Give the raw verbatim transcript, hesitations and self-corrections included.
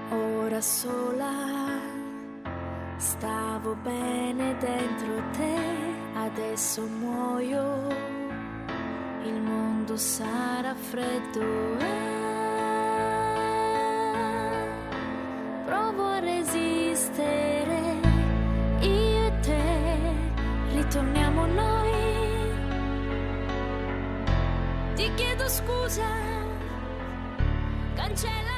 ora sola, stavo bene dentro te, adesso muoio, il mondo sarà freddo. Ah, provo a resistere, io e te, ritorniamo noi. Ti chiedo scusa, cancella